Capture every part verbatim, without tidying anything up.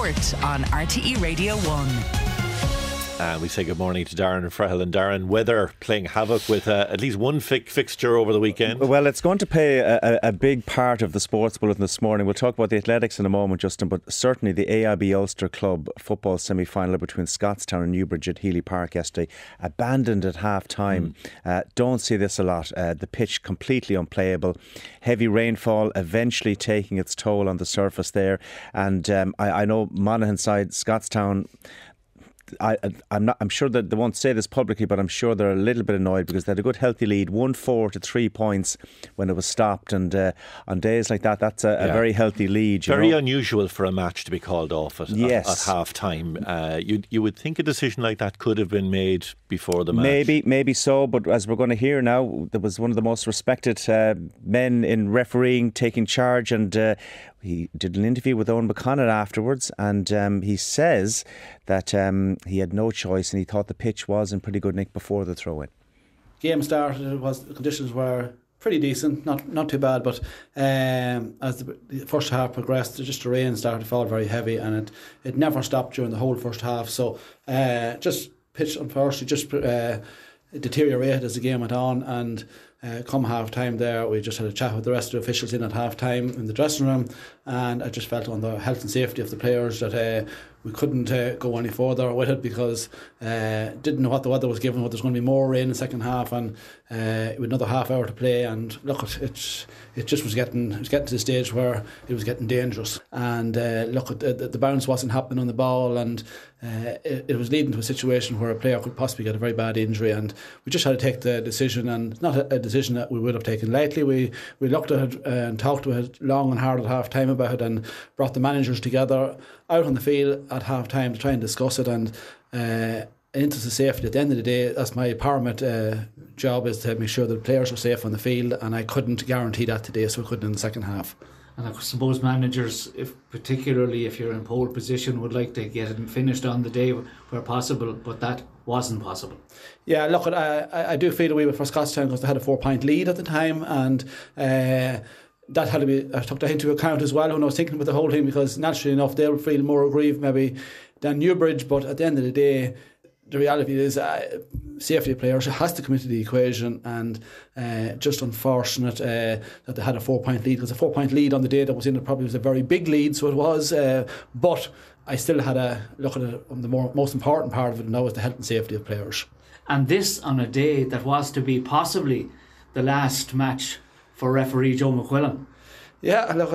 Sport on R T E Radio one. And we say good morning to Darren and Frahil. And Darren, weather playing havoc with uh, at least one fi- fixture over the weekend. Well, it's going to play a, a, a big part of the sports bulletin this morning. We'll talk about the athletics in a moment, Justin, but certainly the A I B Ulster Club football semi-final between Scottstown and Newbridge at Healy Park yesterday, abandoned at half-time. Mm. Uh, don't see this a lot. Uh, the pitch completely unplayable. Heavy rainfall eventually taking its toll on the surface there. And um, I, I know Monaghan side, Scottstown, I, I'm not. I'm sure that they won't say this publicly, but I'm sure they're a little bit annoyed because they had a good, healthy lead, one four to three points when it was stopped. And uh, on days like that, that's a, yeah. a very healthy lead. You very know? unusual for a match to be called off at, yes. at, at half time. Uh, you you would think a decision like that could have been made before the match. Maybe, maybe so. But as we're going to hear now, there was one of the most respected uh, men in refereeing taking charge, and uh, he did an interview with Owen McConnell afterwards, and um, he says that um, he had no choice and he thought the pitch was in pretty good nick before the throw-in. Game started, it was, the conditions were pretty decent, not not too bad, but um, as the, the first half progressed, just the rain started to fall very heavy, and it, it never stopped during the whole first half. So uh, just pitch, unfortunately, just uh, deteriorated as the game went on, and Uh, come half time there, we just had a chat with the rest of the officials in at half time in the dressing room, and I just felt on the health and safety of the players that uh, we couldn't uh, go any further with it because uh, didn't know what the weather was giving, what there's going to be more rain in the second half, and uh, with another half hour to play, and look, it it's, it just was getting it was getting to the stage where it was getting dangerous, and uh, look, the, the bounce wasn't happening on the ball, and uh, it, it was leading to a situation where a player could possibly get a very bad injury, and we just had to take the decision, and it's not a, a decision that we would have taken lightly. We we looked at it and talked about it long and hard at half time about it, and brought the managers together out on the field at half time to try and discuss it, and uh, in interest of safety, at the end of the day, that's my paramount uh, job, is to make sure that the players are safe on the field, and I couldn't guarantee that today, so we couldn't in the second half. And I suppose managers, if particularly if you're in pole position, would like to get it finished on the day where possible, but that wasn't possible. Yeah, look, I, I do feel a wee bit for Scottstown because they had a four point lead at the time, and uh, that had to be, I took that into account as well when I was thinking about the whole thing, because naturally enough they'll feel more aggrieved maybe than Newbridge, but at the end of the day, the reality is uh, safety of players has to come into the equation, and uh, just unfortunate uh, that they had a four point lead, because a four point lead on the day that was in it probably was a very big lead, so it was, uh, but I still had a look at it on the more, most important part of it, and that was the health and safety of players. And this on a day that was to be possibly the last match for referee Joe McQuillan. Yeah, look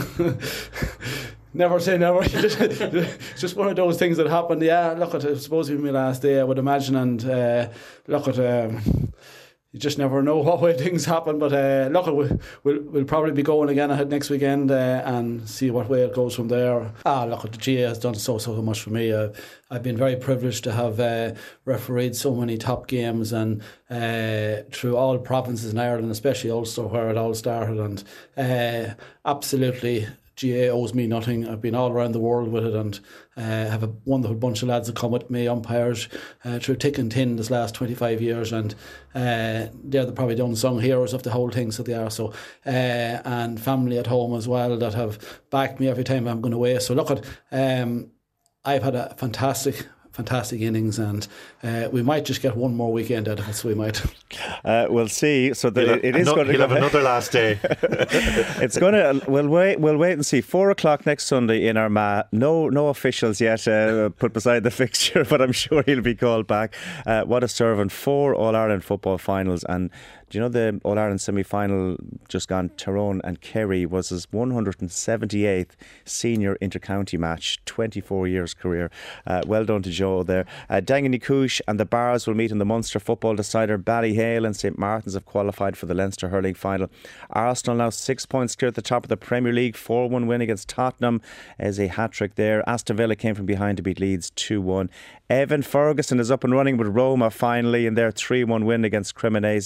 at never say never. It's just one of those things that happened. Yeah, look at it. It was supposed to be my last day, I would imagine, and uh, look at um, you just never know what way things happen. But uh, look, we'll, we'll we'll probably be going again ahead next weekend uh, and see what way it goes from there. Ah, look, the G A A has done so so much for me. Uh, I've been very privileged to have uh, refereed so many top games, and uh, through all provinces in Ireland, especially Ulster, where it all started, and uh, absolutely. G A A owes me nothing. I've been all around the world with it, and uh, have a wonderful bunch of lads that come with me, umpires, uh, through thick and thin this last twenty-five years, and uh, they're the, probably the unsung heroes of the whole thing, so they are. So, uh, and family at home as well that have backed me every time I'm going away. So look at, um, I've had a fantastic fantastic innings, and uh, we might just get one more weekend out of it, so we might. Uh, we'll see. So the, have, it is no, going to he'll go have another last day. It's going to. We'll wait. We'll wait and see. Four o'clock next Sunday in Armagh. No, no officials yet uh, put beside the fixture, but I'm sure he'll be called back. Uh, what a servant! Four All Ireland football finals, and do you know the All Ireland semi final just gone? Tyrone and Kerry was his one hundred seventy-eighth senior intercounty match. twenty-four years career. Uh, well done to Joe there. Uh, Dangannicouche and the Bars will meet in the Munster football decider. Ballyhale and St Martin's have qualified for the Leinster hurling final. Arsenal now six points clear at the top of the Premier League. four one win against Tottenham as a hat-trick there. Aston Villa came from behind to beat Leeds two one. Evan Ferguson is up and running with Roma finally in their three one win against Cremonese.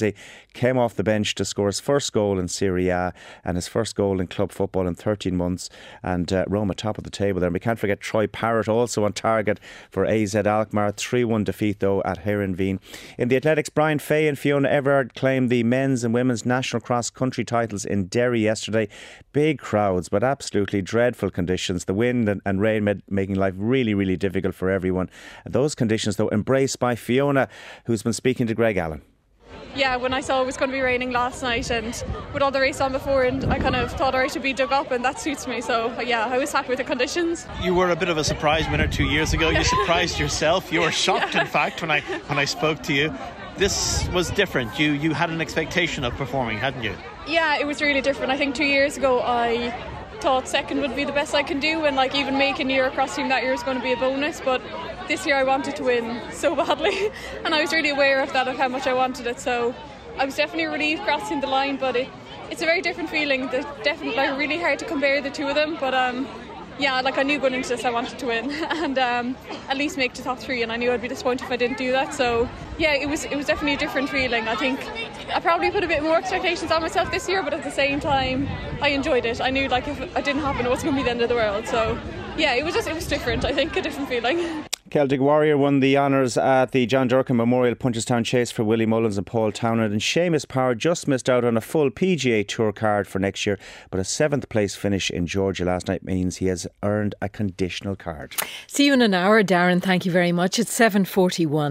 came off the bench to score his first goal in Serie A and his first goal in club football in thirteen months. And uh, Roma top of the table there. And we can't forget Troy Parrott also on target for A Z Alkmaar. three one defeat though at Heerenveen. In the athletics, Brian Fay and Fiona Everard claimed the men's and women's national cross country titles in Derry yesterday. Big crowds, but absolutely dreadful conditions. The wind and, and rain made, making life really, really difficult for everyone. Those conditions, though, embraced by Fiona, who's been speaking to Greg Allen. Yeah, when I saw it was going to be raining last night and with all the race on before, and I kind of thought I should be dug up, and that suits me. So yeah, I was happy with the conditions. You were a bit of a surprise winner two years ago. You surprised yourself. You were shocked, yeah. in fact, when I when I spoke to you. This was different. You you had an expectation of performing, hadn't you? Yeah, it was really different. I think two years ago I thought second would be the best I can do, and like even making the Eurocross team that year is going to be a bonus, but this year I wanted to win so badly and I was really aware of that, of how much I wanted it, so I was definitely relieved crossing the line, but it, it's a very different feeling. They're definitely like, really hard to compare the two of them, but um, yeah, like I knew going into this I wanted to win and um, at least make the top three, and I knew I'd be disappointed if I didn't do that, so yeah, it was it was definitely a different feeling. I think I probably put a bit more expectations on myself this year, but at the same time I enjoyed it. I knew like if it didn't happen it wasn't going to be the end of the world, so yeah, it was just it was different. I think a different feeling. Celtic Warrior won the honours at the John Durkan Memorial Punchestown Chase for Willie Mullins and Paul Townend, and Seamus Power just missed out on a full P G A Tour card for next year, but a seventh place finish in Georgia last night means he has earned a conditional card. See you in an hour, Darren. Thank you very much. It's seven forty-one.